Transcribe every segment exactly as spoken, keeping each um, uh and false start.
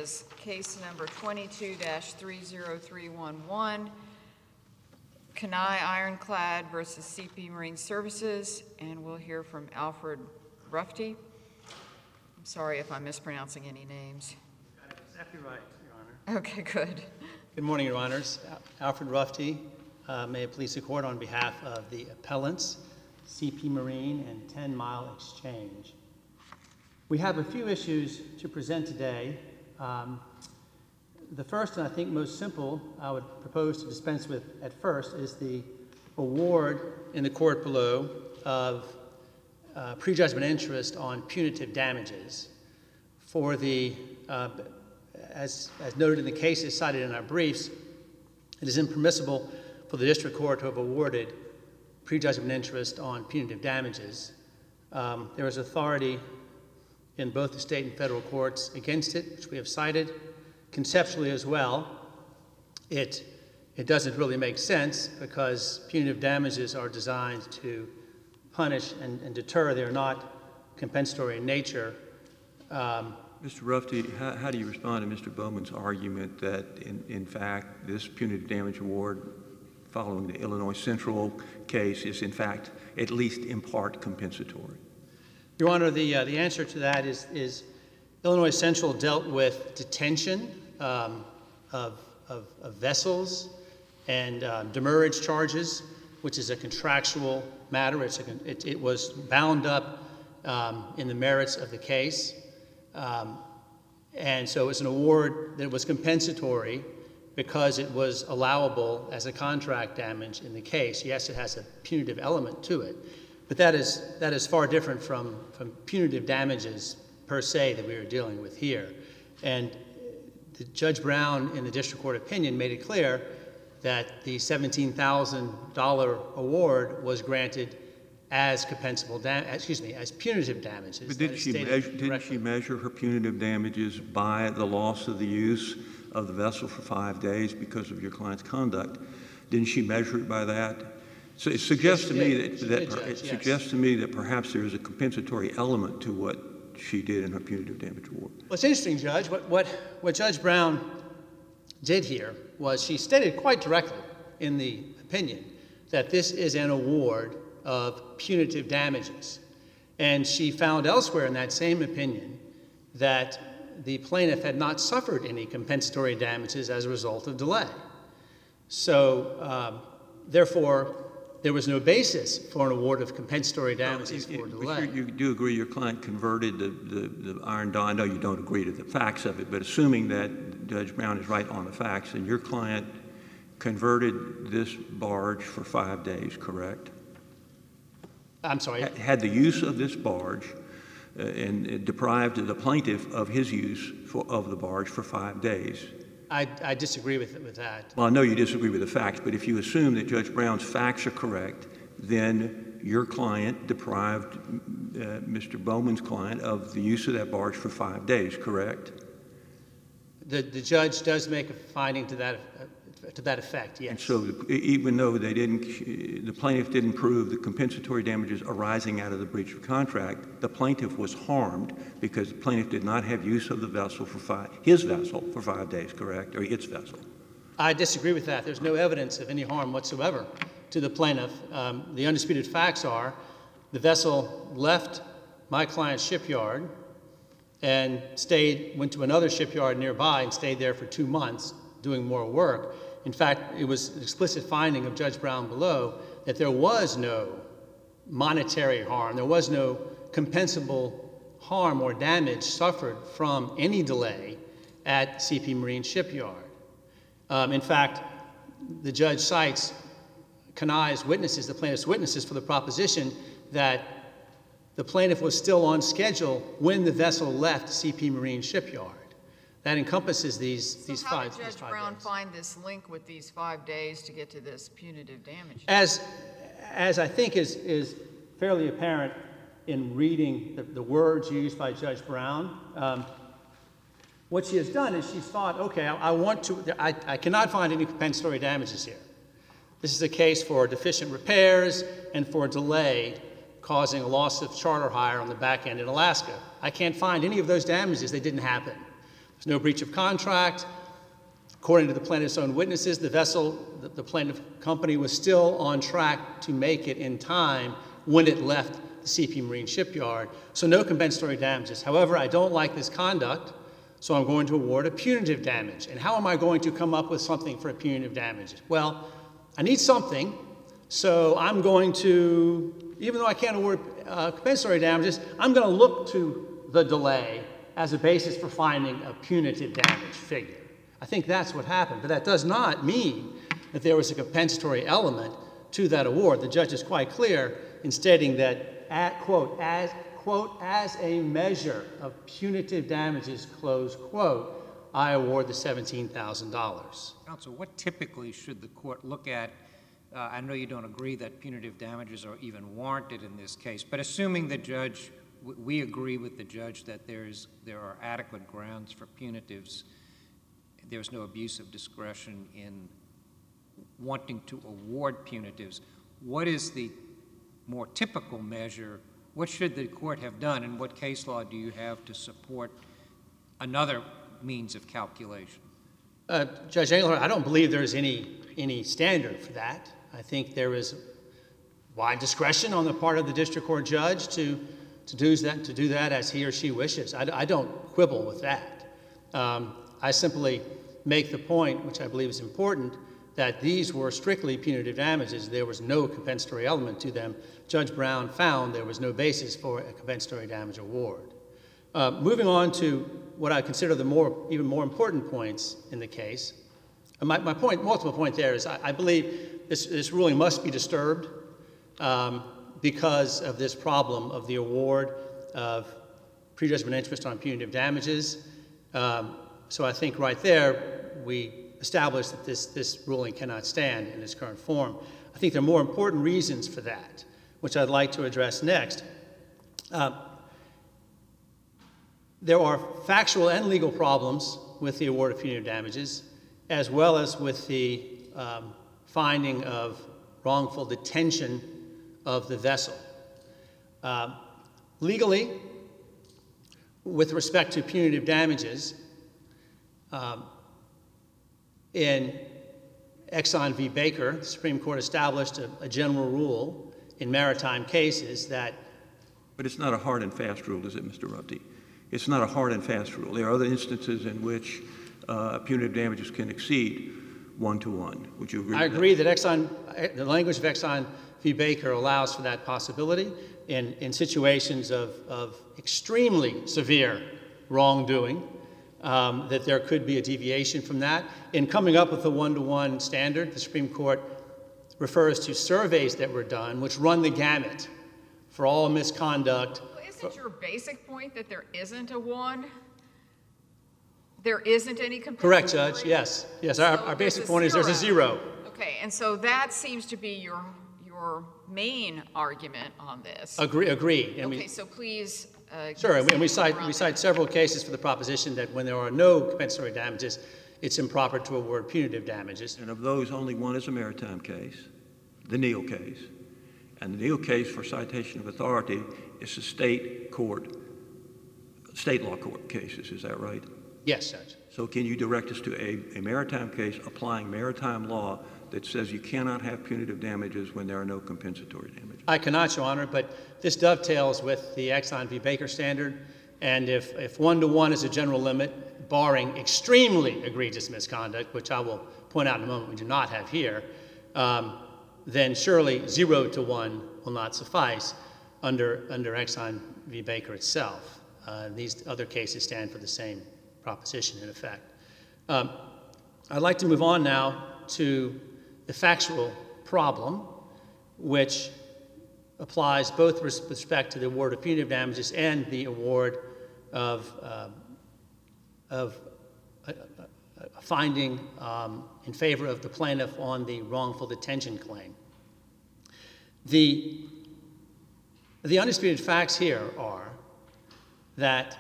is case number twenty-two dash three zero three one one, Kenai Ironclad versus C P Marine Services, and we'll hear from Alfred Rufty. I'm sorry if I'm mispronouncing any names. Exactly right, Your Honor. Okay, good. Good morning, Your Honors. Alfred Rufty, uh, may it please the Court, on behalf of the appellants, C P Marine and ten mile Exchange. We have a few issues to present today. Um, the first, and I think most simple, I would propose to dispense with at first, is the award in the court below of uh, prejudgment interest on punitive damages for the, uh, as, as noted in the cases cited in our briefs, it is impermissible for the district court to have awarded prejudgment interest on punitive damages. Um, there is authority in both the state and federal courts against it, which we have cited. Conceptually as well, it, it doesn't really make sense because punitive damages are designed to punish and, and deter. They're not compensatory in nature. Um, Mister Rufty, how, how do you respond to Mister Bowman's argument that, in, in fact, this punitive damage award following the Illinois Central case is, in fact, at least in part compensatory? Your Honor, the, uh, the answer to that is, is Illinois Central dealt with detention um, of, of, of vessels and uh, demurrage charges, which is a contractual matter. It's a, it, it was bound up um, in the merits of the case. Um, and so it's an award that was compensatory because it was allowable as a contract damage in the case. Yes, it has a punitive element to it. But that is, that is far different from, from punitive damages per se that we are dealing with here. And the Judge Brown in the district court opinion made it clear that the seventeen thousand dollar award was granted as compensable, dam excuse me, as punitive damages. But did she measure, didn't she measure her punitive damages by the loss of the use of the vessel for five days because of your client's conduct? Didn't she measure it by that? So it suggests to me that, that judge, it yes. suggests to me that perhaps there is a compensatory element to what she did in her punitive damage award. Well, it's interesting, Judge. What, what, what Judge Brown did here was she stated quite directly in the opinion that this is an award of punitive damages. And she found elsewhere in that same opinion that the plaintiff had not suffered any compensatory damages as a result of delay. So, um, therefore, there was no basis for an award of compensatory damages no, it, for it, delay. You do agree your client converted the, the, the Iron Dawn. I know you don't agree to the facts of it, but assuming that Judge Brown is right on the facts, and your client converted this barge for five days, correct? I'm sorry? Had, had the use of this barge uh, and it deprived the plaintiff of his use for, of the barge for five days. I, I disagree with, with that. Well, I know you disagree with the facts, but if you assume that Judge Brown's facts are correct, then your client deprived uh, Mister Bowman's client of the use of that barge for five days, correct? The, the judge does make a finding to that, uh, to that effect, yes. And so the, even though they didn't, the plaintiff didn't prove the compensatory damages arising out of the breach of contract, the plaintiff was harmed because the plaintiff did not have use of the vessel for five, his vessel for five days, correct, or its vessel? I disagree with that. There's no evidence of any harm whatsoever to the plaintiff. Um, the undisputed facts are the vessel left my client's shipyard and stayed, went to another shipyard nearby and stayed there for two months doing more work. In fact, it was an explicit finding of Judge Brown below that there was no monetary harm, there was no compensable harm or damage suffered from any delay at C P Marine Shipyard. Um, in fact, the judge cites Kenai's witnesses, the plaintiff's witnesses, for the proposition that the plaintiff was still on schedule when the vessel left C P Marine Shipyard. That encompasses these, so these how five, did Judge five Brown days. find this link with these five days to get to this punitive damage? As, as I think is, is fairly apparent in reading the, the words used by Judge Brown, um, what she has done is she's thought, okay, I, I want to, I, I cannot find any compensatory damages here. This is a case for deficient repairs and for delay causing a loss of charter hire on the back end in Alaska. I can't find any of those damages. They didn't happen. There's no breach of contract. According to the plaintiff's own witnesses, the vessel, the, the plaintiff company was still on track to make it in time when it left the C P Marine shipyard, so no compensatory damages. However, I don't like this conduct, so I'm going to award a punitive damage. And how am I going to come up with something for a punitive damage? Well, I need something, so I'm going to, even though I can't award uh, compensatory damages, I'm going to look to the delay as a basis for finding a punitive damage figure. I think that's what happened, but that does not mean that there was a compensatory element to that award. The judge is quite clear in stating that, at, quote, as, quote, as a measure of punitive damages, close quote, I award the seventeen thousand dollars. Counsel, what typically should the court look at? Uh, I know you don't agree that punitive damages are even warranted in this case, but assuming the judge, we agree with the judge that there's, there are adequate grounds for punitives, there's no abuse of discretion in wanting to award punitives, what is the more typical measure? What should the court have done, and what case law do you have to support another means of calculation? Uh, Judge Englehart, I don't believe there's any, any standard for that. I think there is wide discretion on the part of the district court judge to, to, do, that, to do that as he or she wishes. I, I don't quibble with that. Um, I simply make the point, which I believe is important, that these were strictly punitive damages. There was no compensatory element to them. Judge Brown found there was no basis for a compensatory damage award. Uh, moving on to what I consider the more, even more important points in the case, my, my point, multiple point there is I, I believe this, this ruling must be disturbed um, because of this problem of the award of prejudgment interest on punitive damages. Um, so I think right there we established that this, this ruling cannot stand in its current form. I think there are more important reasons for that, which I'd like to address next. Uh, there are factual and legal problems with the award of punitive damages, as well as with the um, finding of wrongful detention of the vessel. Uh, legally, with respect to punitive damages, um, in Exxon v. Baker, the Supreme Court established a, a general rule in maritime cases that... But it's not a hard and fast rule, is it, Mister Rufty? It's not a hard and fast rule. There are other instances in which uh, punitive damages can exceed one-to-one. Would you agree I with agree that? that Exxon, the language of Exxon v. Baker allows for that possibility in, in situations of, of extremely severe wrongdoing, Um, that there could be a deviation from that. In coming up with the one-to-one standard, the Supreme Court refers to surveys that were done which run the gamut for all misconduct. Well, isn't your basic point that there isn't a one? There isn't any compensatory? Correct, Judge, yes. Yes, our, So our there's basic a point is there's a zero. Okay, and so that seems to be your, your main argument on this. Agree, agreed. And Okay, we, so please... Uh, sure, and we, and we cite, around we that. cite several cases for the proposition that when there are no compensatory damages, it's improper to award punitive damages. And of those, only one is a maritime case, the Neal case. And the Neal case, for citation of authority, is a state court, state law court cases, is that right? Yes, Judge. So can you direct us to a, a maritime case applying maritime law that says you cannot have punitive damages when there are no compensatory damages? I cannot, Your Honor, but this dovetails with the Exxon v. Baker standard, and if, if one-to-one is a general limit, barring extremely egregious misconduct, which I will point out in a moment we do not have here, um, then surely zero to one will not suffice under, under Exxon v. Baker itself. Uh, these other cases stand for the same proposition, in effect. Um, I'd like to move on now to the factual problem, which applies both with respect to the award of punitive damages and the award of, uh, of a, a, a finding um, in favor of the plaintiff on the wrongful detention claim. The, the undisputed facts here are that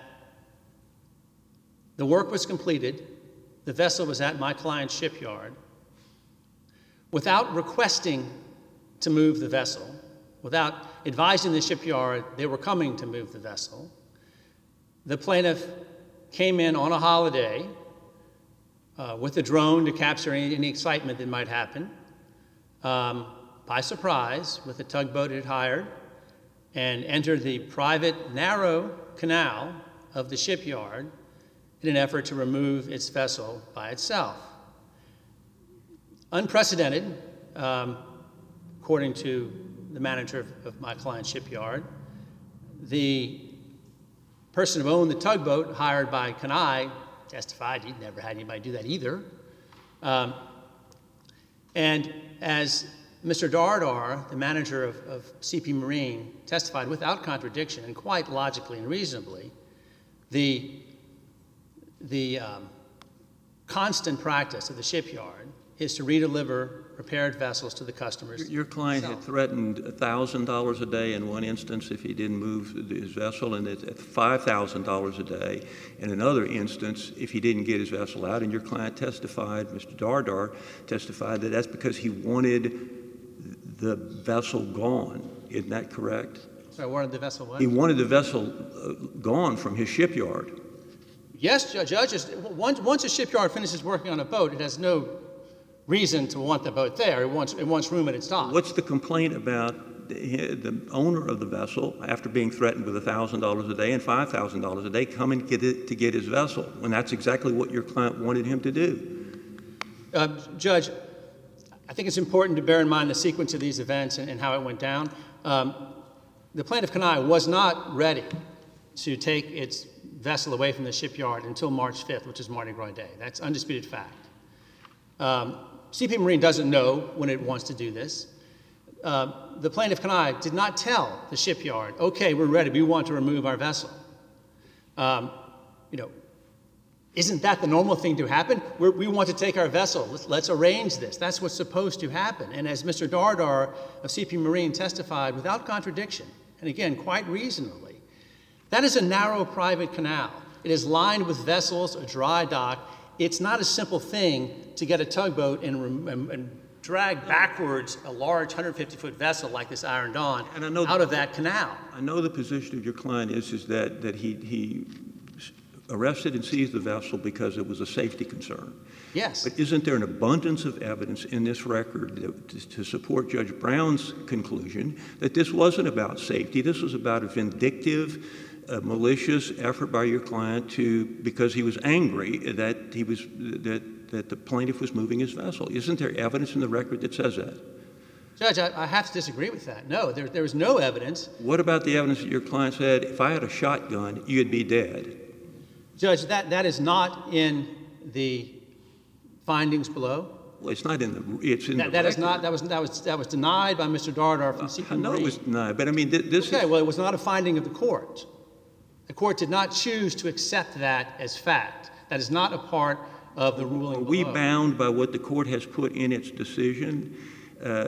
the work was completed, the vessel was at my client's shipyard, without requesting to move the vessel, without advising the shipyard they were coming to move the vessel. The plaintiff came in on a holiday uh, with a drone to capture any, any excitement that might happen, um, by surprise, with a tugboat it had hired, and entered the private, narrow canal of the shipyard in an effort to remove its vessel by itself. Unprecedented, um, according to the manager of, of my client's shipyard. The person who owned the tugboat, hired by Kenai, testified he'd never had anybody do that either. Um, and as Mister Dardar, the manager of, of C P Marine, testified without contradiction and quite logically and reasonably, the, the um, constant practice of the shipyard is to redeliver repaired vessels to the customers. Your client had threatened one thousand dollars a day in one instance if he didn't move his vessel, and at five thousand dollars a day in another instance if he didn't get his vessel out. And your client testified, Mister Dardar testified, that that's because he wanted the vessel gone. Isn't that correct? So I wanted the vessel what? He wanted the vessel uh, gone from his shipyard. Yes, judges. Once, once a shipyard finishes working on a boat, it has no reason to want the boat there. It wants, it wants room at its dock. What's the complaint about the, the owner of the vessel, after being threatened with one thousand dollars a day and five thousand dollars a day, coming to get, it, to get his vessel, when that's exactly what your client wanted him to do? Uh, Judge, I think it's important to bear in mind the sequence of these events and, and how it went down. Um, the plaintiff, Kenai, was not ready to take its vessel away from the shipyard until March fifth, which is Mardi Gras Day. That's undisputed fact. Um, C P Marine doesn't know when it wants to do this. Uh, the plaintiff, Kenai, did not tell the shipyard, okay, we're ready, we want to remove our vessel. Um, you know, isn't that the normal thing to happen? We're, we want to take our vessel, let's, let's arrange this. That's what's supposed to happen. And as Mister Dardar of C P Marine testified without contradiction, and again, quite reasonably, that is a narrow private canal. It is lined with vessels, a dry dock. It's not a simple thing to get a tugboat and, and, and drag backwards a large one hundred fifty foot vessel like this Iron Dawn and I know out of that canal. I know the position of your client is, is that, that he, he arrested and seized the vessel because it was a safety concern. Yes. But isn't there an abundance of evidence in this record that, to, to support Judge Brown's conclusion that this wasn't about safety, this was about a vindictive, a malicious effort by your client to, because he was angry that he was, that, that the plaintiff was moving his vessel? Isn't there evidence in the record that says that? Judge, I, I have to disagree with that. No, there, there is no evidence. What about the evidence that your client said, if I had a shotgun, you'd be dead? Judge, that, that is not in the findings below. Well, it's not in the, it's in that, the that record. is not, that was, that was, that was denied by Mister Dardar from C P I know Marine. it was denied, but I mean, th this Okay, is... well, it was not a finding of the court. The court did not choose to accept that as fact. That is not a part of the ruling Are we below. bound by what the court has put in its decision uh,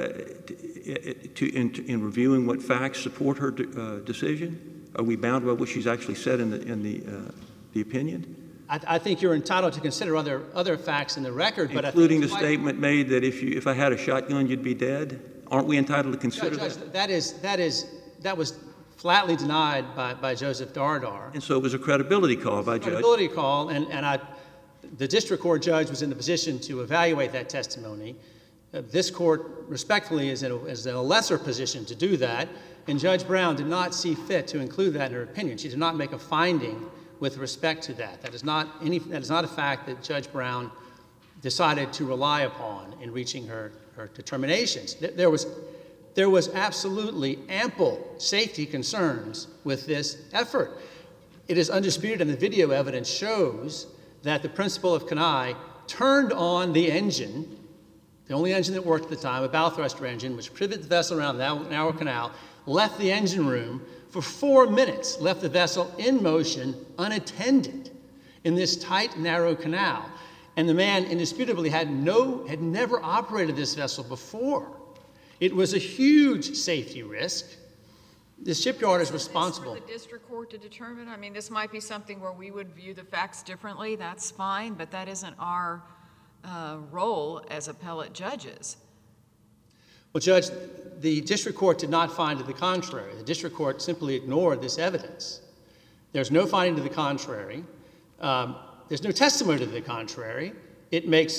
to, to, in, in reviewing what facts support her uh, decision? Are we bound by what she's actually said in the, in the, uh, the opinion? I, I think you're entitled to consider other, other facts in the record, but Including I the think it's statement made that if, you, if I had a shotgun, you'd be dead? Aren't we entitled to consider Judge, that? that is, that is, that was flatly denied by, by Joseph Dardar. And so it was a credibility call by Judge. Credibility call, and, and I, the district court judge was in the position to evaluate that testimony. Uh, this court, respectfully, is in, a, is in a lesser position to do that, and Judge Brown did not see fit to include that in her opinion. She did not make a finding with respect to that. That is not any, that is not a fact that Judge Brown decided to rely upon in reaching her, her determinations. There was, there was absolutely ample safety concerns with this effort. It is undisputed, and the video evidence shows that the principal of Kenai turned on the engine, the only engine that worked at the time, a bow thruster engine, which pivoted the vessel around the narrow canal, left the engine room for four minutes, left the vessel in motion unattended in this tight, narrow canal. And the man indisputably had no, had never operated this vessel before. It was a huge safety risk. The shipyard is responsible. Is this for the district court to determine? I mean, this might be something where we would view the facts differently. That's fine, but that isn't our uh, role as appellate judges. Well, Judge, the district court did not find to the contrary. The district court simply ignored this evidence. There's no finding to the contrary. Um, there's no testimony to the contrary. It makes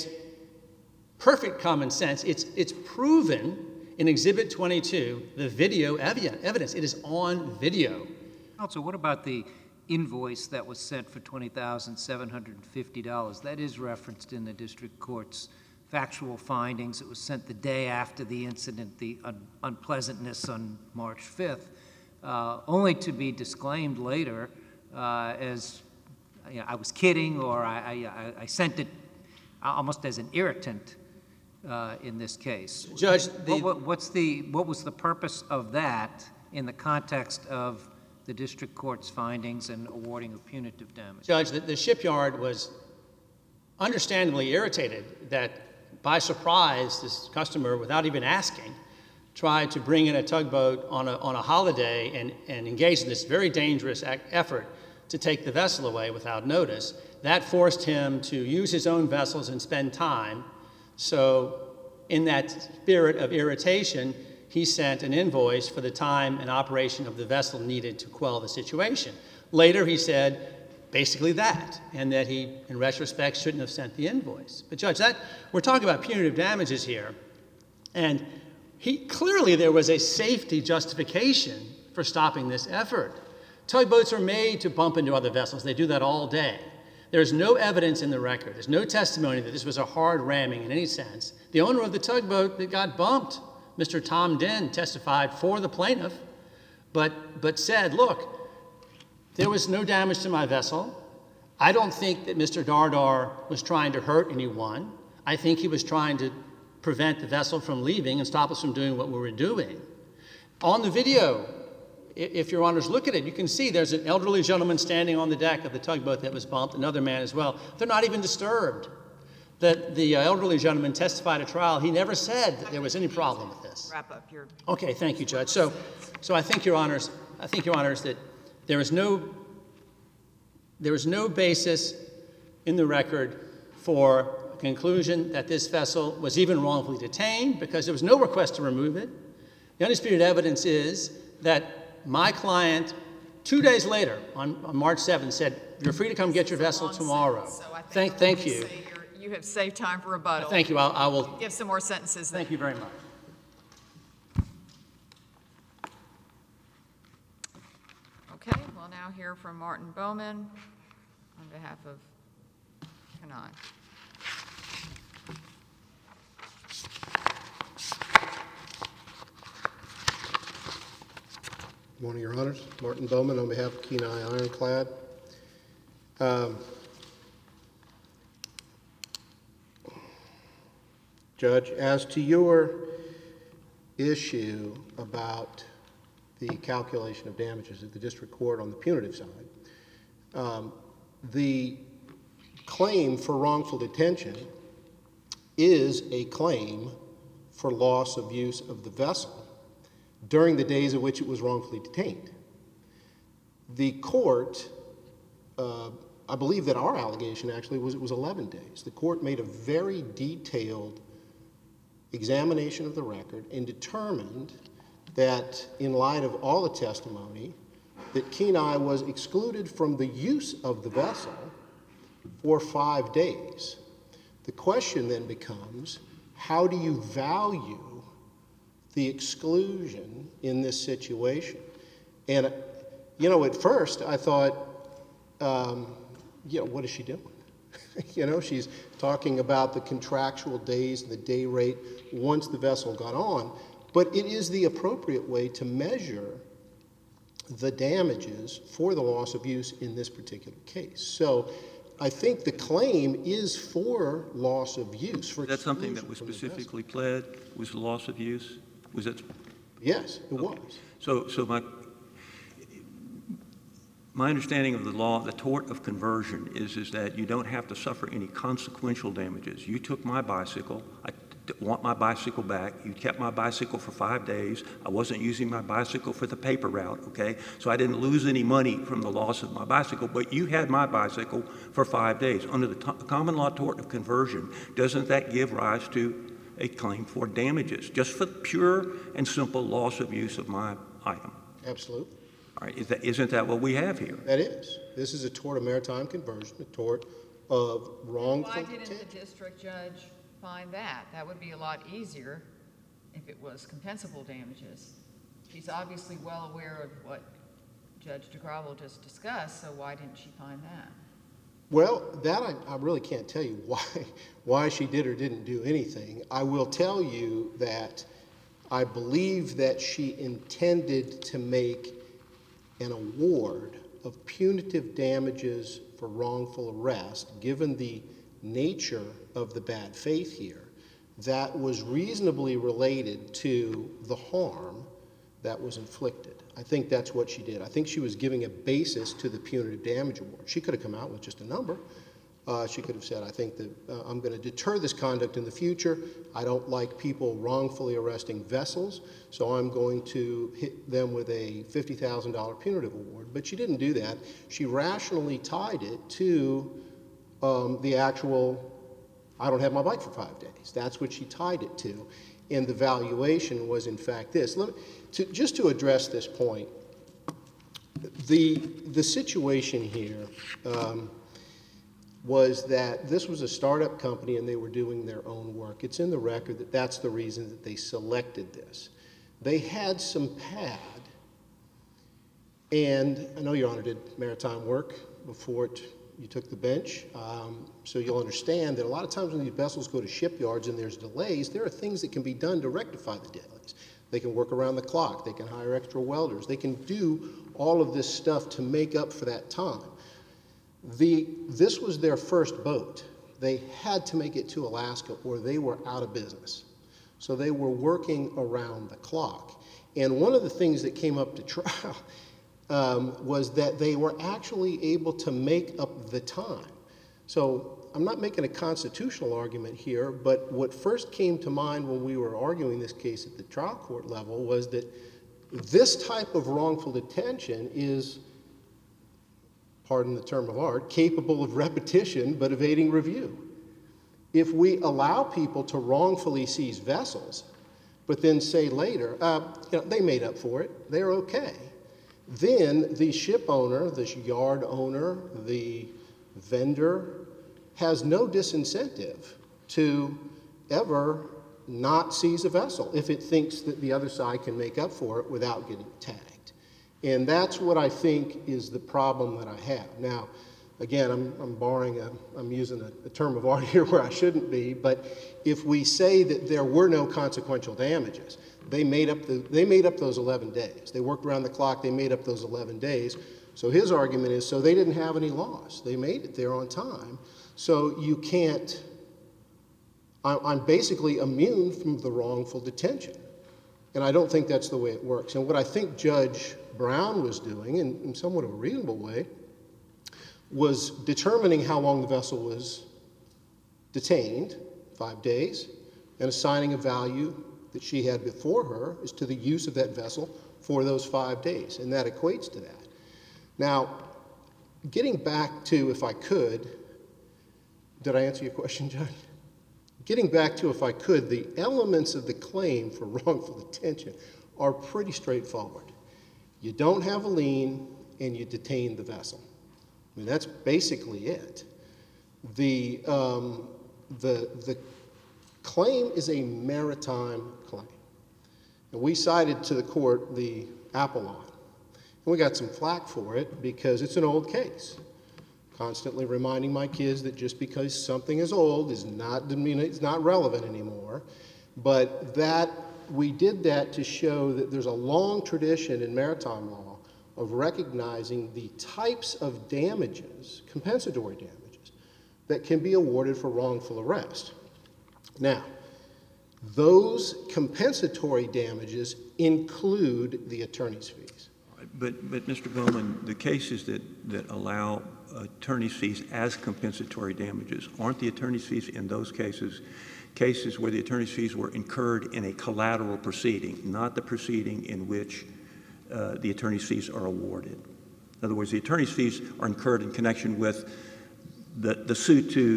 perfect common sense. It's, it's proven in Exhibit twenty-two, the video evi- evidence. It is on video. Also, what about the invoice that was sent for twenty thousand seven hundred fifty dollars? That is referenced in the district court's factual findings. It was sent the day after the incident, the un- unpleasantness on March fifth, uh, only to be disclaimed later uh, as, you know, I was kidding, or I, I, I sent it almost as an irritant uh, in this case. Judge, the, what, what, what's the, what was the purpose of that in the context of the district court's findings and awarding of punitive damage? Judge, the, the shipyard was understandably irritated that by surprise this customer, without even asking, tried to bring in a tugboat on a, on a holiday and, and engage in this very dangerous ac- effort to take the vessel away without notice. That forced him to use his own vessels and spend time. So in that spirit of irritation, he sent an invoice for the time and operation of the vessel needed to quell the situation. Later, he said basically that, and that he, in retrospect, shouldn't have sent the invoice. But Judge, that we're talking about punitive damages here, and he clearly there was a safety justification for stopping this effort. Tugboats are made to bump into other vessels. They do that all day. There's no evidence in the record. There's no testimony that this was a hard ramming in any sense. The owner of the tugboat that got bumped, Mister Tom Den, testified for the plaintiff, but, but said, look, there was no damage to my vessel. I don't think that Mister Dardar was trying to hurt anyone. I think he was trying to prevent the vessel from leaving and stop us from doing what we were doing. On the video, if your honors look at it, you can see there's an elderly gentleman standing on the deck of the tugboat that was bumped, another man as well. They're not even disturbed. The, the elderly gentleman testified at trial. He never said that there was any problem with this. Wrap up your... Okay, thank you, Judge. So, so I think, your honors, I think, your honors, that there is no, there is no basis in the record for a conclusion that this vessel was even wrongfully detained because there was no request to remove it. The undisputed evidence is that my client, two days later, on, on March seventh, said, you're free to come get your vessel tomorrow. So I think Thank, I'm thank going to you. say you're- You have saved time for rebuttal. Thank you. I'll, I will. Give some more sentences. Thank you very much. Okay, we'll now hear from Martin Bowman on behalf of Kenai. Good morning, Your Honors. Martin Bowman on behalf of Kenai Ironclad. Um, Judge, as to your issue about the calculation of damages at the district court on the punitive side, um, the claim for wrongful detention is a claim for loss of use of the vessel during the days in which it was wrongfully detained. The court, uh, I believe that our allegation actually was it was eleven days. The court made a very detailed examination of the record and determined that in light of all the testimony, that Kenai was excluded from the use of the vessel for five days. The question then becomes, how do you value the exclusion in this situation? And, you know, at first I thought, um, you know, what is she doing? You know, she's talking about the contractual days and the day rate once the vessel got on, but it is the appropriate way to measure the damages for the loss of use in this particular case. So I think the claim is for loss of use. For That's something that was exclusion from the specifically pled, was the loss of use? Was that? vessel. Yes, it Okay. was. So, so my, my understanding of the law, the tort of conversion, is, is that you don't have to suffer any consequential damages. You took my bicycle. I d- want my bicycle back. You kept my bicycle for five days. I wasn't using my bicycle for the paper route, okay? So I didn't lose any money from the loss of my bicycle, but you had my bicycle for five days. Under the t- common law tort of conversion, doesn't that give rise to a claim for damages, just for pure and simple loss of use of my item? Absolutely. All right, is that, isn't that what we have here? That is. This is a tort of maritime conversion, a tort of wrongful Why didn't detention. the district judge find that? That would be a lot easier if it was compensable damages. She's obviously well aware of what Judge DeGravel just discussed, so why didn't she find that? Well, that I, I really can't tell you why, why she did or didn't do anything. I will tell you that I believe that she intended to make an award of punitive damages for wrongful arrest, given the nature of the bad faith here, that was reasonably related to the harm that was inflicted. I think that's what she did. I think she was giving a basis to the punitive damage award. She could have come out with just a number. Uh, she could have said, I think that uh, I'm going to deter this conduct in the future. I don't like people wrongfully arresting vessels, so I'm going to hit them with a fifty thousand dollar punitive award. But she didn't do that. She rationally tied it to um, the actual, I don't have my bike for five days. That's what she tied it to. And the valuation was, in fact, this. Let me, to, just to address this point, the, the situation here um, was that this was a startup company and they were doing their own work. It's in the record that that's the reason that they selected this. They had some pad, and I know Your Honor did maritime work before it, you took the bench, um, so you'll understand that a lot of times when these vessels go to shipyards and there's delays, there are things that can be done to rectify the delays. They can work around the clock, they can hire extra welders, they can do all of this stuff to make up for that time. The, this was their first boat. They had to make it to Alaska or they were out of business. So they were working around the clock. And one of the things that came up to trial um, was that they were actually able to make up the time. So I'm not making a constitutional argument here, but what first came to mind when we were arguing this case at the trial court level was that this type of wrongful detention is, pardon the term of art, capable of repetition but evading review. If we allow people to wrongfully seize vessels, but then say later, uh, you know, they made up for it, they're okay, then the ship owner, the yard owner, the vendor has no disincentive to ever not seize a vessel if it thinks that the other side can make up for it without getting tagged. And that's what I think is the problem that I have. Now, again, I'm, I'm borrowing, a, I'm using a, a term of art here where I shouldn't be, but if we say that there were no consequential damages, they made up, the, they made up those eleven days. They worked around the clock, they made up those eleven days. So his argument is, so they didn't have any loss. They made it there on time. So you can't, I, I'm basically immune from the wrongful detention. And I don't think that's the way it works. And what I think Judge Brown was doing, in, in somewhat of a reasonable way, was determining how long the vessel was detained, five days, and assigning a value that she had before her as to the use of that vessel for those five days, and that equates to that. Now, getting back to, if I could, did I answer your question, Judge? Getting back to, if I could, the elements of the claim for wrongful detention are pretty straightforward. You don't have a lien, and you detain the vessel. I mean, that's basically it. The, um, the, the claim is a maritime claim. And we cited to the court the Apollon. And we got some flack for it because it's an old case. Constantly reminding my kids that just because something is old is not, I mean, it's not relevant anymore. But that, we did that to show that there's a long tradition in maritime law of recognizing the types of damages, compensatory damages, that can be awarded for wrongful arrest. Now, those compensatory damages include the attorney's fees. But, but Mister Bowman, the cases that, that allow attorney's fees as compensatory damages, aren't the attorney's fees in those cases cases where the attorney's fees were incurred in a collateral proceeding, not the proceeding in which uh, the attorney's fees are awarded? In other words, the attorney's fees are incurred in connection with the, the suit to,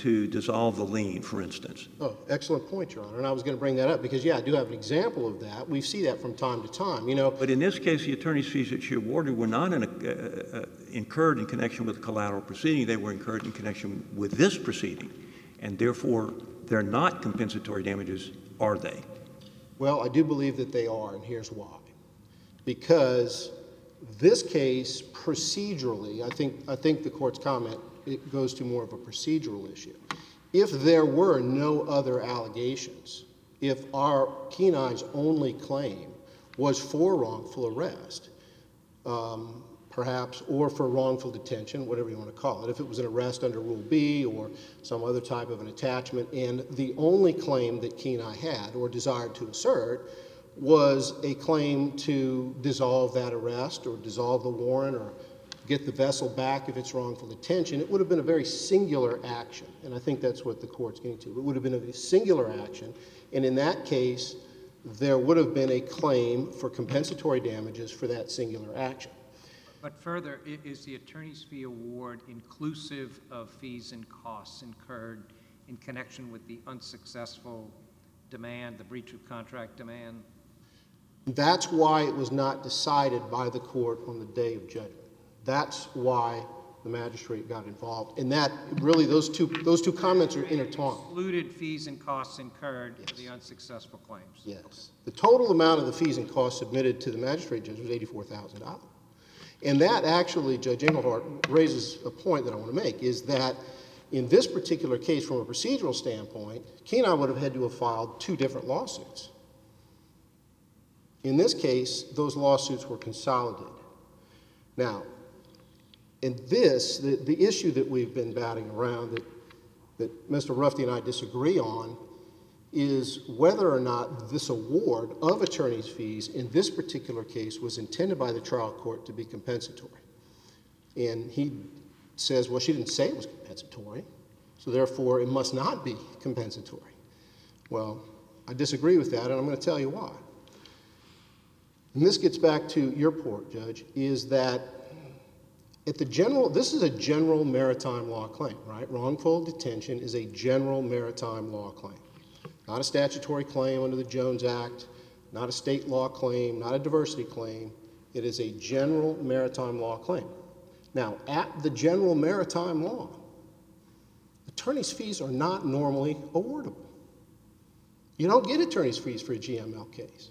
to dissolve the lien, for instance. Oh, excellent point, Your Honor, and I was going to bring that up because, yeah, I do have an example of that. We see that from time to time, you know. But in this case, the attorney's fees that she awarded were not in a, uh, uh, incurred in connection with the collateral proceeding. They were incurred in connection with this proceeding, and therefore they're not compensatory damages, are they? Well, I do believe that they are, and here's why. Because this case, procedurally, I think, I think the court's comment, it goes to more of a procedural issue. If there were no other allegations, if our Kenai's only claim was for wrongful arrest, um, perhaps, or for wrongful detention, whatever you want to call it, if it was an arrest under Rule B or some other type of an attachment, and the only claim that Kenai had or desired to assert was a claim to dissolve that arrest or dissolve the warrant or get the vessel back if it's wrongful detention, it would have been a very singular action, and I think that's what the court's getting to. It would have been a singular action, and in that case, there would have been a claim for compensatory damages for that singular action. But further, i- is the attorney's fee award inclusive of fees and costs incurred in connection with the unsuccessful demand, the breach of contract demand? That's why it was not decided by the court on the day of judgment. That's why the magistrate got involved. And that, really, those two, those two comments are intertwined. Excluded fees and costs incurred Yes. for the unsuccessful claims. Yes. The total amount of the fees and costs submitted to the magistrate judge was eighty-four thousand dollars. And that actually, Judge Engelhardt, raises a point that I want to make, is that in this particular case, from a procedural standpoint, Kenai would have had to have filed two different lawsuits. In this case, those lawsuits were consolidated. Now, in this, the, the issue that we've been batting around that, that Mister Rufty and I disagree on is whether or not this award of attorney's fees in this particular case was intended by the trial court to be compensatory. And he says, well, she didn't say it was compensatory, so therefore it must not be compensatory. Well, I disagree with that, and I'm going to tell you why. And this gets back to your point, Judge, is that at the general, this is a general maritime law claim, right? Wrongful detention is a general maritime law claim. Not a statutory claim under the Jones Act, not a state law claim, not a diversity claim. It is a general maritime law claim. Now, at the general maritime law, attorney's fees are not normally awardable. You don't get attorney's fees for a G M L case.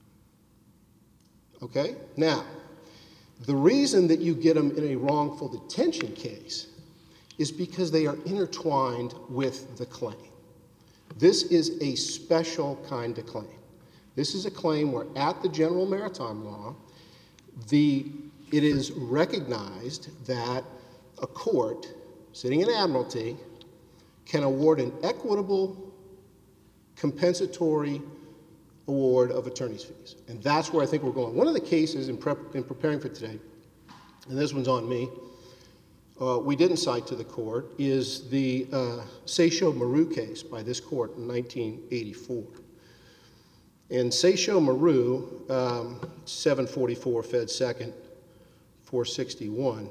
Okay? Now, the reason that you get them in a wrongful detention case is because they are intertwined with the claim. This is a special kind of claim. This is a claim where at the general maritime law, the, it is recognized that a court sitting in admiralty can award an equitable compensatory award of attorney's fees. And that's where I think we're going. One of the cases in, prep, in preparing for today, and this one's on me, uh, we didn't cite to the court, is the uh, Seychelles Maru case by this court in nineteen eighty-four. In Seychelles Maru, um, seven forty-four Fed Second, four sixty-one,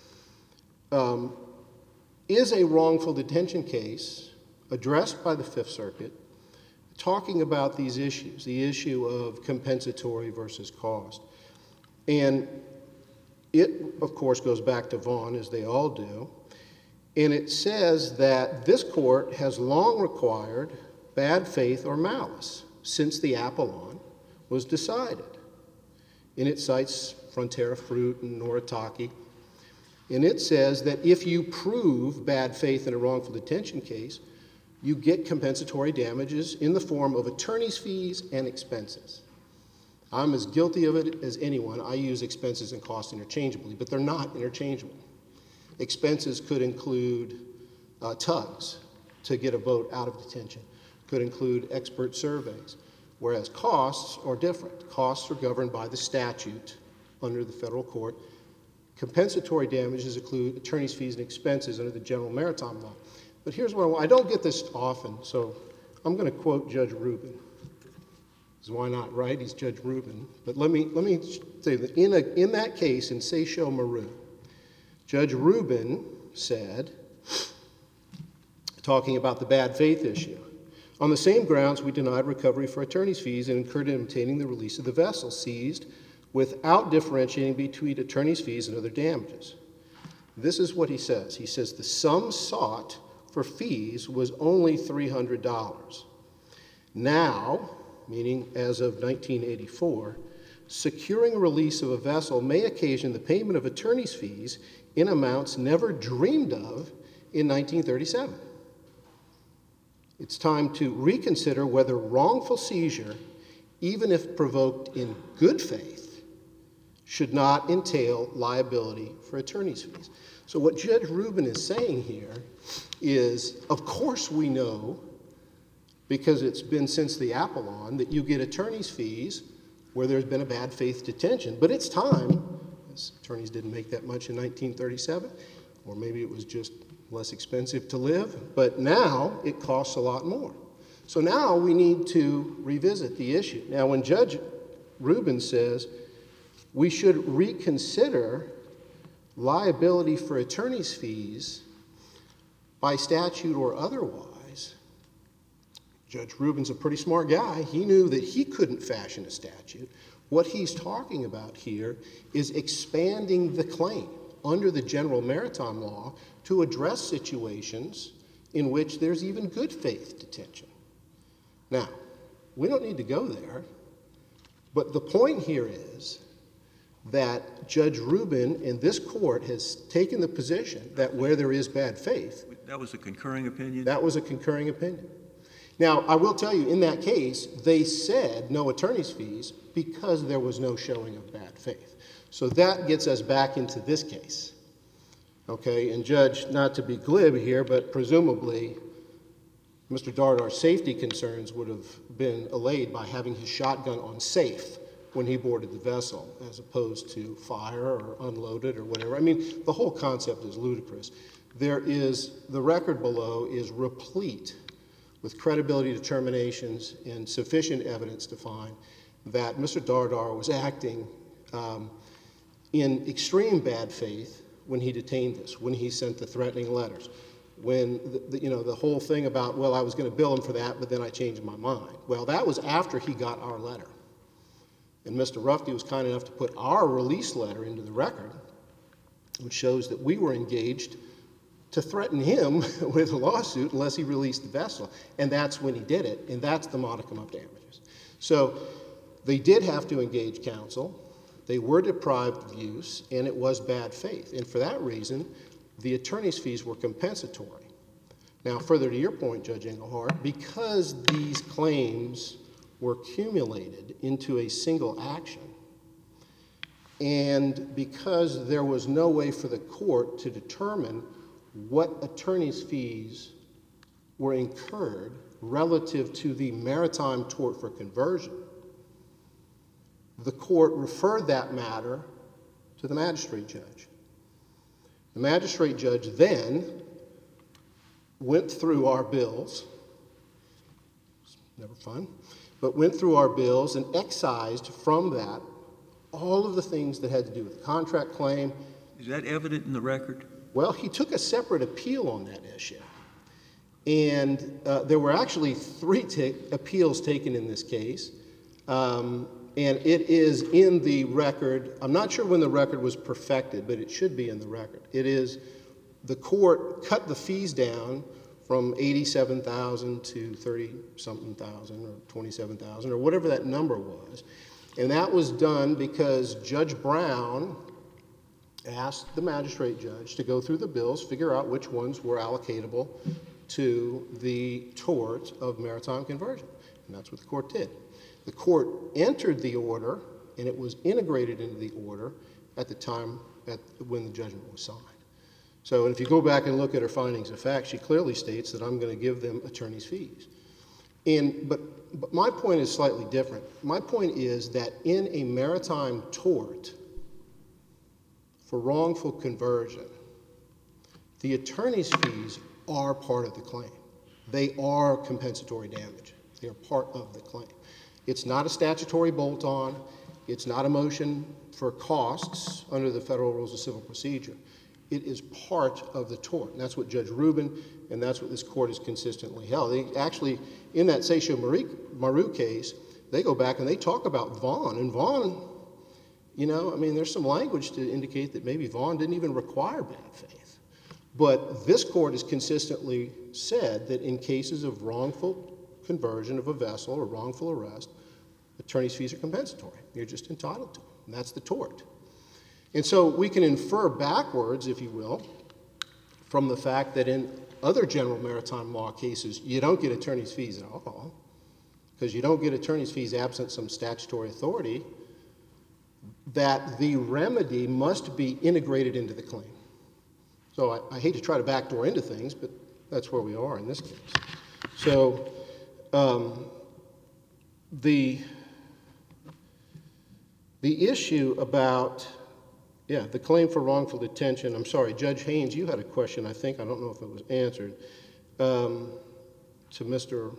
um, is a wrongful detention case addressed by the Fifth Circuit talking about these issues, the issue of compensatory versus cost. And it, of course, goes back to Vaughn, as they all do, and it says that this court has long required bad faith or malice since the Apollon was decided. And it cites Frontera Fruit and Noritake, and it says that if you prove bad faith in a wrongful detention case, you get compensatory damages in the form of attorney's fees and expenses. I'm as guilty of it as anyone. I use expenses and costs interchangeably, but they're not interchangeable. Expenses could include uh, tugs to get a boat out of detention, could include expert surveys, whereas costs are different. Costs are governed by the statute under the federal court. Compensatory damages include attorney's fees and expenses under the general maritime law. But here's what I want. I don't get this often, so I'm going to quote Judge Rubin. Because why not, right? He's Judge Rubin. But let me, let me say that in, a, in that case, in Seychelles Maru, Judge Rubin said, talking about the bad faith issue. On the same grounds, we denied recovery for attorney's fees and incurred in obtaining the release of the vessel seized without differentiating between attorney's fees and other damages. This is what he says. He says the sum sought for fees was only three hundred dollars. Now, meaning as of nineteen eighty-four, securing a release of a vessel may occasion the payment of attorney's fees in amounts never dreamed of in nineteen thirty-seven. It's time to reconsider whether wrongful seizure, even if provoked in good faith, should not entail liability for attorney's fees. So what Judge Rubin is saying here is, of course we know, because it's been since the Apollon, that you get attorney's fees where there's been a bad faith detention. But it's time, as attorneys didn't make that much in nineteen thirty-seven, or maybe it was just less expensive to live, but now it costs a lot more. So now we need to revisit the issue. Now when Judge Rubin says we should reconsider liability for attorney's fees by statute or otherwise, Judge Rubin's a pretty smart guy. He knew that he couldn't fashion a statute. What he's talking about here is expanding the claim under the general maritime law to address situations in which there's even good faith detention. Now, we don't need to go there, but the point here is that Judge Rubin in this court has taken the position that where there is bad faith. That was a concurring opinion? That was a concurring opinion. Now, I will tell you, in that case, they said no attorney's fees because there was no showing of bad faith. So that gets us back into this case. Okay, and Judge, not to be glib here, but presumably Mister Dardar's safety concerns would have been allayed by having his shotgun on safe when he boarded the vessel, as opposed to fire or unloaded or whatever. I mean, the whole concept is ludicrous. There is, the record below is replete with credibility determinations and sufficient evidence to find that Mister Dardar was acting um, in extreme bad faith when he detained us, when he sent the threatening letters, when, the, the, you know, the whole thing about, well, I was going to bill him for that, but then I changed my mind. Well, that was after he got our letter. And Mister Rufty was kind enough to put our release letter into the record, which shows that we were engaged to threaten him with a lawsuit unless he released the vessel. And that's when he did it, and that's the modicum of damages. So they did have to engage counsel. They were deprived of use, and it was bad faith. And for that reason, the attorney's fees were compensatory. Now, further to your point, Judge Engelhardt, because these claims were accumulated into a single action, and because there was no way for the court to determine what attorney's fees were incurred relative to the maritime tort for conversion, the court referred that matter to the magistrate judge. The magistrate judge then went through our bills, never fun, but went through our bills and excised from that all of the things that had to do with the contract claim. Is that evident in the record? Well, he took a separate appeal on that issue. And uh, there were actually three t- appeals taken in this case. Um, and it is in the record. I'm not sure when the record was perfected, but it should be in the record. It is, the court cut the fees down from eighty-seven thousand to thirty-something thousand or twenty-seven thousand or whatever that number was. And that was done because Judge Brown asked the magistrate judge to go through the bills, figure out which ones were allocatable to the tort of maritime conversion. And that's what the court did. The court entered the order, and it was integrated into the order at the time at, when the judgment was signed. So and if you go back and look at her findings of fact, she clearly states that I'm going to give them attorney's fees. And, but, but my point is slightly different. My point is that in a maritime tort for wrongful conversion, the attorney's fees are part of the claim. They are compensatory damage. They are part of the claim. It's not a statutory bolt-on. It's not a motion for costs under the Federal Rules of Civil Procedure. It is part of the tort. And that's what Judge Rubin and that's what this court has consistently held. They actually, in that Seixo Maru case, they go back and they talk about Vaughn. And Vaughn, you know, I mean, there's some language to indicate that maybe Vaughn didn't even require bad faith. But this court has consistently said that in cases of wrongful conversion of a vessel or wrongful arrest, attorney's fees are compensatory. You're just entitled to them. And that's the tort. And so we can infer backwards, if you will, from the fact that in other general maritime law cases, you don't get attorney's fees at all, because you don't get attorney's fees absent some statutory authority, that the remedy must be integrated into the claim. So I, I hate to try to backdoor into things, but that's where we are in this case. So um, the, the issue about, yeah, the claim for wrongful detention, I'm sorry, Judge Haynes, you had a question, I think, I don't know if it was answered, um, to Mister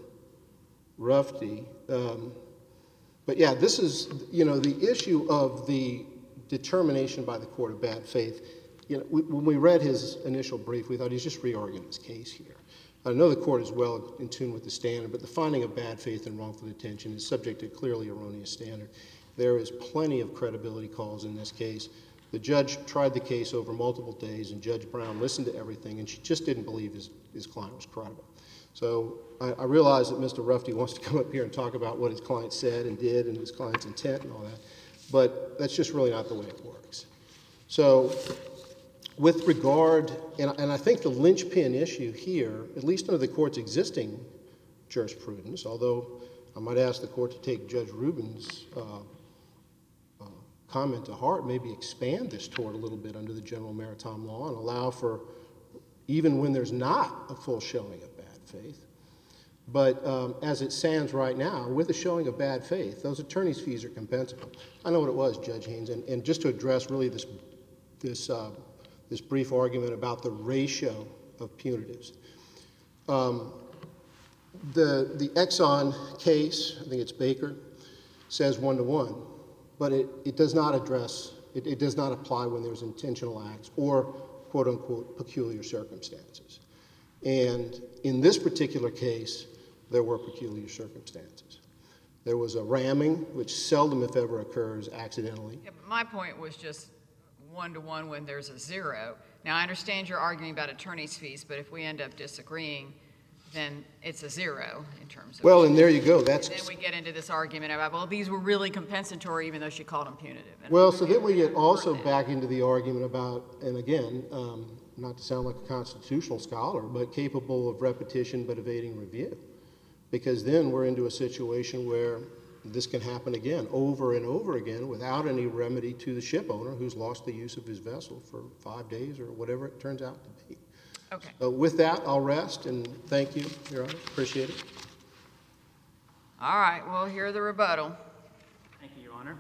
Rufty. Um, but yeah, this is, you know, the issue of the determination by the court of bad faith. You know, we, when we read his initial brief, we thought he's just re-arguing his case here. I know the court is well in tune with the standard, but the finding of bad faith and wrongful detention is subject to a clearly erroneous standard. There is plenty of credibility calls in this case. The judge tried the case over multiple days, and Judge Brown listened to everything, and she just didn't believe his, his client was credible. So I, I realize that Mister Rufty wants to come up here and talk about what his client said and did and his client's intent and all that, but that's just really not the way it works. So with regard, and, and I think the linchpin issue here, at least under the court's existing jurisprudence, although I might ask the court to take Judge Rubin's uh, uh, comment to heart, maybe expand this tort a little bit under the general maritime law and allow for, even when there's not a full showing of bad faith, but um, as it stands right now, with a showing of bad faith, those attorney's fees are compensable. I know what it was, Judge Haynes, and, and just to address really this, this, uh, this brief argument about the ratio of punitives. Um, the, the Exxon case, I think it's Baker, says one to one, but it, it does not address, it, it does not apply when there's intentional acts or quote unquote peculiar circumstances. And in this particular case, there were peculiar circumstances. There was a ramming, which seldom, if ever, occurs accidentally. Yeah, but my point was just one-to-one when there's a zero. Now, I understand you're arguing about attorney's fees, but if we end up disagreeing, then it's a zero in terms of... Well, and there you go. That's... Then we get into this argument about, well, these were really compensatory, even though she called them punitive. And well, so then we get also back into the argument about, and again, um, not to sound like a constitutional scholar, but capable of repetition but evading review. Because then we're into a situation where this can happen again, over and over again, without any remedy to the ship owner who's lost the use of his vessel for five days or whatever it turns out to be. Okay. So with that, I'll rest, and thank you, Your Honor. Appreciate it. All right, we'll hear the rebuttal. Thank you, Your Honor.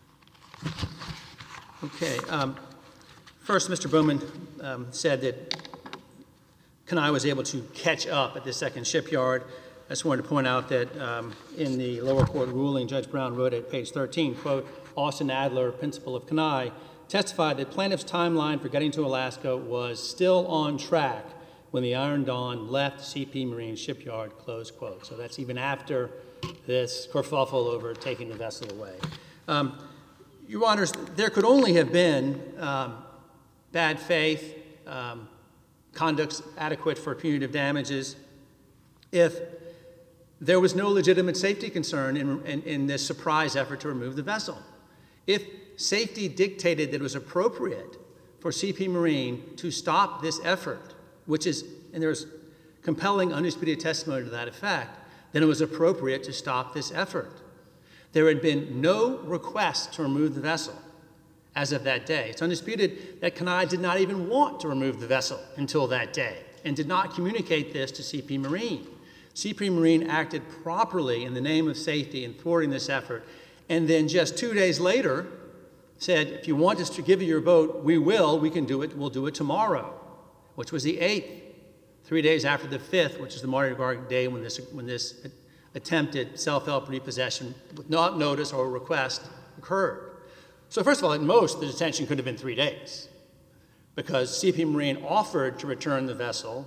Okay. Um, first, Mister Bowman um, said that Kenai was able to catch up at the second shipyard. I just wanted to point out that um, in the lower court ruling, Judge Brown wrote at page thirteen, quote, Austin Adler, principal of Kenai, testified that plaintiff's timeline for getting to Alaska was still on track when the Iron Dawn left C P Marine Shipyard, close quote. So that's even after this kerfuffle over taking the vessel away. Um, Your Honors, there could only have been um, bad faith, um, conduct adequate for punitive damages if there was no legitimate safety concern in, in, in this surprise effort to remove the vessel. If safety dictated that it was appropriate for C P Marine to stop this effort, which is, and there's compelling undisputed testimony to that effect, then it was appropriate to stop this effort. There had been no request to remove the vessel as of that day. It's undisputed that Kenai did not even want to remove the vessel until that day and did not communicate this to C P Marine. C P Marine acted properly in the name of safety in thwarting this effort, and then just two days later said, if you want us to give you your boat, we will, we can do it, we'll do it tomorrow, which was the eighth, three days after the fifth, which is the Mardi Gras day when this, when this attempted self-help repossession with not notice or request occurred. So first of all, at most, the detention could have been three days. But because C P Marine offered to return the vessel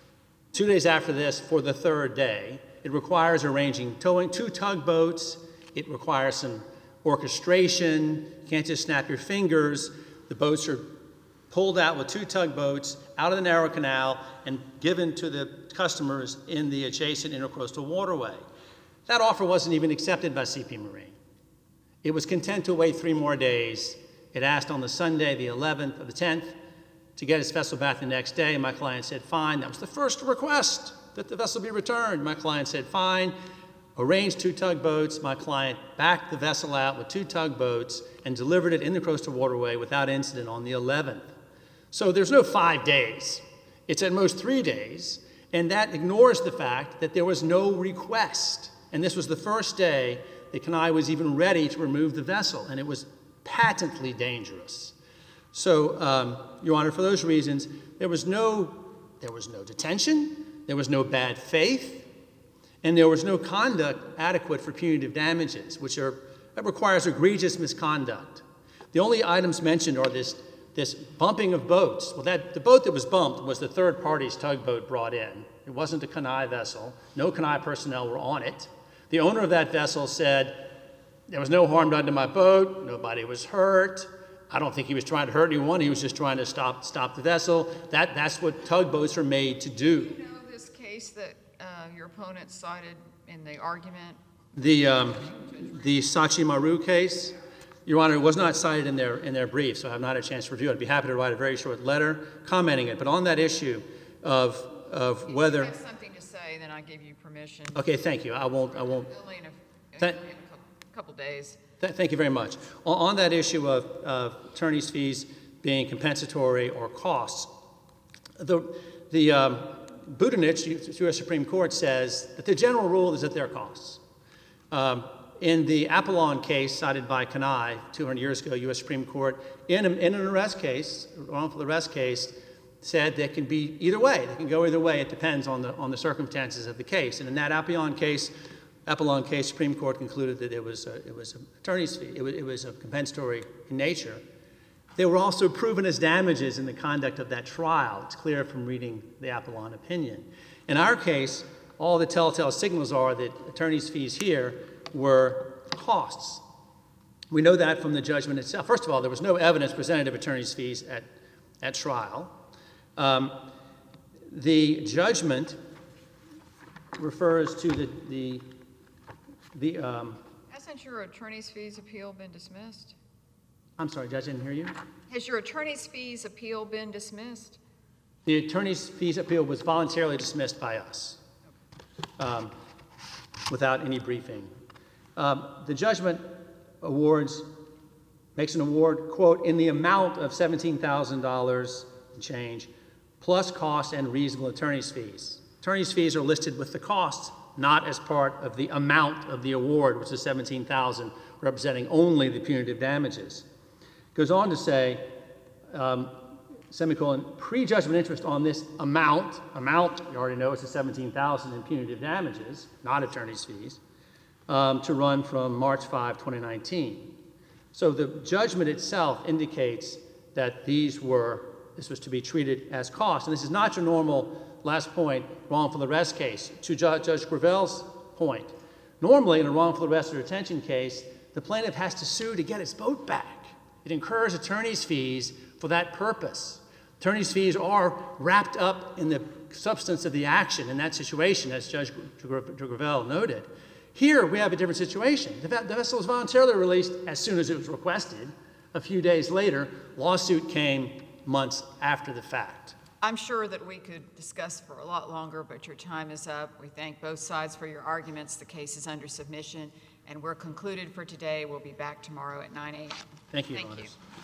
two days after this for the third day. It requires arranging towing two tugboats. It requires some orchestration. You can't just snap your fingers. The boats are pulled out with two tugboats out of the narrow canal and given to the customers in the adjacent intercoastal waterway. That offer wasn't even accepted by C P Marine. It was content to wait three more days. It asked on the Sunday, the eleventh or the tenth, to get its vessel back the next day. My client said, fine. That was the first request, that the vessel be returned. My client said, fine. Arranged two tugboats. My client backed the vessel out with two tugboats and delivered it in the coastal waterway without incident on the eleventh. So there's no five days. It's at most three days, and that ignores the fact that there was no request. And this was the first day that Kenai was even ready to remove the vessel, and it was patently dangerous. So, um, Your Honor, for those reasons, there was no, there was no detention, there was no bad faith, and there was no conduct adequate for punitive damages, which are, that requires egregious misconduct. The only items mentioned are this, this bumping of boats. Well, that, the boat that was bumped was the third party's tugboat brought in. It wasn't a Kenai vessel. No Kenai personnel were on it. The owner of that vessel said, there was no harm done to my boat, nobody was hurt. I don't think he was trying to hurt anyone, he was just trying to stop, stop the vessel. That, that's what tugboats are made to do. Do you know this case that uh, your opponent cited in the argument? The, um, the Sachimaru case, Your Honor, it was not cited in their, in their brief, so I have not had a chance to review it. I'd be happy to write a very short letter commenting it. But on that issue of, of whether... If you have something to say, then I give you permission. Okay, thank you. I won't, I won't... Only in a, Th- only in a couple, couple days. Th- thank you very much. On, on that issue of uh, attorney's fees being compensatory or costs, the, the um, Budenich, U S Supreme Court, says that the general rule is that they're costs. Um, in the Apollon case cited by Kenai two hundred years ago, U S Supreme Court, in, a, in an arrest case, wrongful arrest case, said that can be either way. They can go either way. It depends on the, on the circumstances of the case. And in that Apollon case, Apollon case, Supreme Court concluded that it was a, it was an attorney's fee. It was, it was a compensatory in nature. They were also proven as damages in the conduct of that trial. It's clear from reading the Apollon opinion. In our case, all the telltale signals are that attorney's fees here were costs. We know that from the judgment itself. First of all, there was no evidence presented of attorney's fees at, at trial. Um, the judgment refers to the, the, the um, Hasn't your attorney's fees appeal been dismissed? I'm sorry, Judge, I didn't hear you. Has your attorney's fees appeal been dismissed? The attorney's fees appeal was voluntarily dismissed by us um, without any briefing. Um, the judgment awards, makes an award, quote, in the amount of seventeen thousand dollars and change, plus costs and reasonable attorney's fees. Attorney's fees are listed with the costs, not as part of the amount of the award, which is seventeen thousand dollars, representing only the punitive damages. Goes on to say, um, semicolon, prejudgment interest on this amount, amount, you already know it's the seventeen thousand dollars in punitive damages, not attorney's fees, um, to run from March fifth, twenty nineteen. So the judgment itself indicates that these were, this was to be treated as costs. And this is not your normal, last point, wrongful arrest case. To Judge, Judge Gravel's point, normally in a wrongful arrest or detention case, the plaintiff has to sue to get its boat back. It incurs attorney's fees for that purpose. Attorney's fees are wrapped up in the substance of the action in that situation, as Judge Gravel noted. Here, we have a different situation. The vessel was voluntarily released as soon as it was requested. A few days later, lawsuit came months after the fact. I'm sure that we could discuss for a lot longer, but your time is up. We thank both sides for your arguments. The case is under submission, and we're concluded for today. We'll be back tomorrow at nine a m Thank you, Thank Your you. Honors.